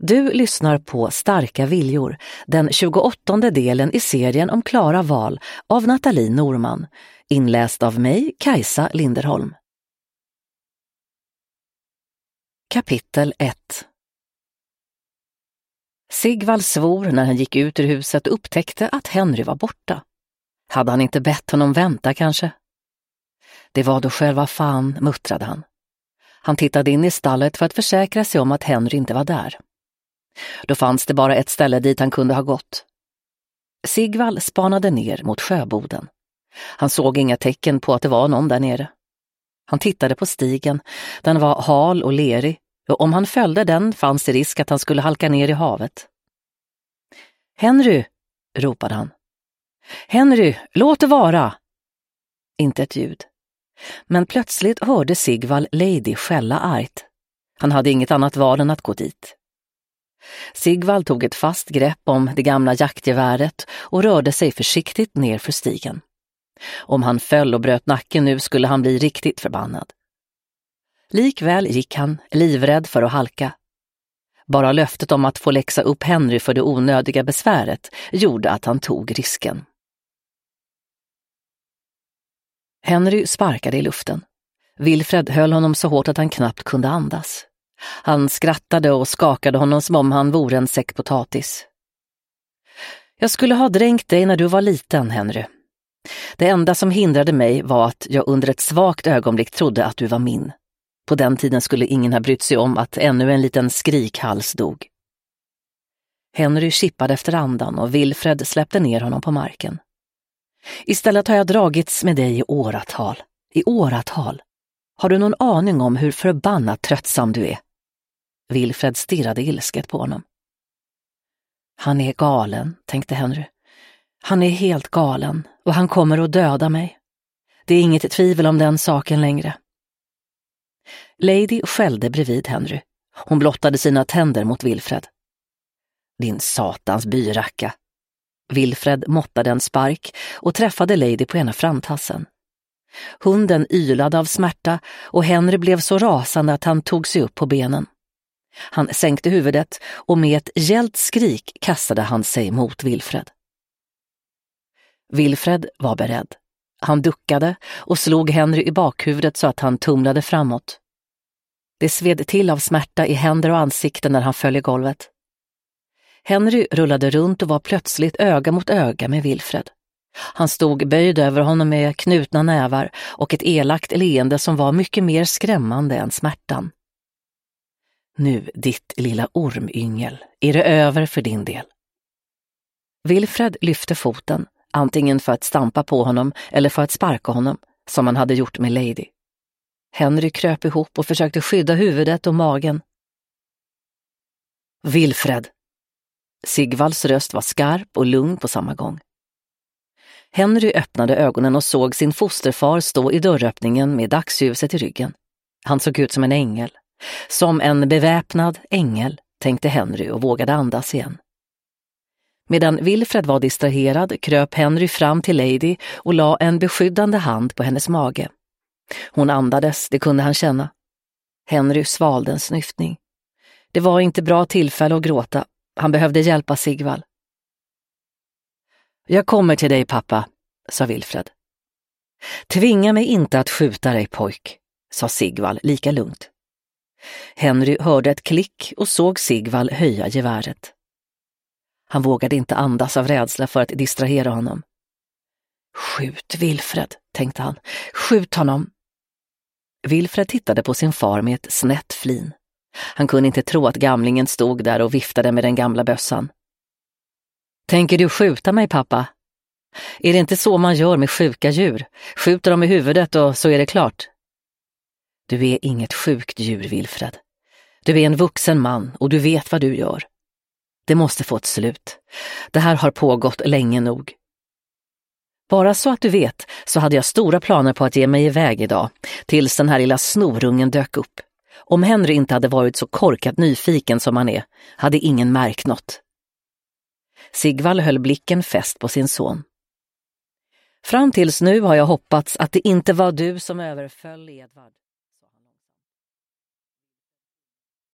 Du lyssnar på Starka viljor, den 28:e delen i serien om Klara Wahl av Nathalie Norman, inläst av mig, Kajsa Linderholm. Kapitel 1. Sigvald svor när han gick ut ur huset och upptäckte att Henry var borta. Hade han inte bett honom vänta kanske? Det var då själva fan, muttrade han. Han tittade in i stallet för att försäkra sig om att Henry inte var där. Då fanns det bara ett ställe dit han kunde ha gått. Sigvald spanade ner mot sjöboden. Han såg inga tecken på att det var någon där nere. Han tittade på stigen. Den var hal och lerig, och om han följde den fanns det risk att han skulle halka ner i havet. Henry, ropade han. Henry, låt det vara! Inte ett ljud. Men plötsligt hörde Sigvald Lady skälla argt. Han hade inget annat val än att gå dit. Sigvald tog ett fast grepp om det gamla jaktgeväret och rörde sig försiktigt ner för stigen. Om han föll och bröt nacken nu skulle han bli riktigt förbannad. Likväl gick han, livrädd för att halka. Bara löftet om att få läxa upp Henry för det onödiga besväret gjorde att han tog risken. Henry sparkade i luften. Wilfred höll honom så hårt att han knappt kunde andas. Han skrattade och skakade honom som om han vore en säck potatis. Jag skulle ha dränkt dig när du var liten, Henry. Det enda som hindrade mig var att jag under ett svagt ögonblick trodde att du var min. På den tiden skulle ingen ha brytt sig om att ännu en liten skrikhals dog. Henry kippade efter andan och Wilfred släppte ner honom på marken. Istället har jag dragits med dig i åratal. I åratal. Har du någon aning om hur förbannat tröttsam du är? Wilfred stirrade ilsket på honom. Han är galen, tänkte Henry. Han är helt galen och han kommer att döda mig. Det är inget tvivel om den saken längre. Lady skällde bredvid Henry. Hon blottade sina tänder mot Wilfred. Din satans byracka. Wilfred måttade en spark och träffade Lady på ena framtassen. Hunden ylade av smärta och Henry blev så rasande att han tog sig upp på benen. Han sänkte huvudet och med ett gällt skrik kastade han sig mot Wilfred. Wilfred var beredd. Han duckade och slog Henry i bakhuvudet så att han tumlade framåt. Det sved till av smärta i händer och ansikten när han föll i golvet. Henry rullade runt och var plötsligt öga mot öga med Wilfred. Han stod böjd över honom med knutna nävar och ett elakt leende som var mycket mer skrämmande än smärtan. Nu, ditt lilla ormyngel, är det över för din del. Wilfred lyfte foten, antingen för att stampa på honom eller för att sparka honom, som han hade gjort med Lady. Henry kröp ihop och försökte skydda huvudet och magen. Wilfred! Sigvalds röst var skarp och lugn på samma gång. Henry öppnade ögonen och såg sin fosterfar stå i dörröppningen med dagsljuset i ryggen. Han såg ut som en ängel. Som en beväpnad ängel, tänkte Henry och vågade andas igen. Medan Wilfred var distraherad kröp Henry fram till Lady och la en beskyddande hand på hennes mage. Hon andades, det kunde han känna. Henry svalde en snyftning. Det var inte bra tillfälle att gråta. Han behövde hjälpa Sigvald. Jag kommer till dig, pappa, sa Wilfred. Tvinga mig inte att skjuta dig, pojk, sa Sigvald lika lugnt. Henry hörde ett klick och såg Sigvald höja geväret. Han vågade inte andas av rädsla för att distrahera honom. Skjut Wilfred, tänkte han. Skjut honom. Wilfred tittade på sin far med ett snett flin. Han kunde inte tro att gamlingen stod där och viftade med den gamla bössan. Tänker du skjuta mig, pappa? Är det inte så man gör med sjuka djur? Skjuter dem i huvudet och så är det klart. Du är inget sjukt djur, Wilfred. Du är en vuxen man och du vet vad du gör. Det måste få ett slut. Det här har pågått länge nog. Bara så att du vet så hade jag stora planer på att ge mig iväg idag, tills den här lilla snorungen dök upp. Om Henry inte hade varit så korkat nyfiken som han är, hade ingen märkt något. Sigvald höll blicken fäst på sin son. Fram tills nu har jag hoppats att det inte var du som överföll Edvard.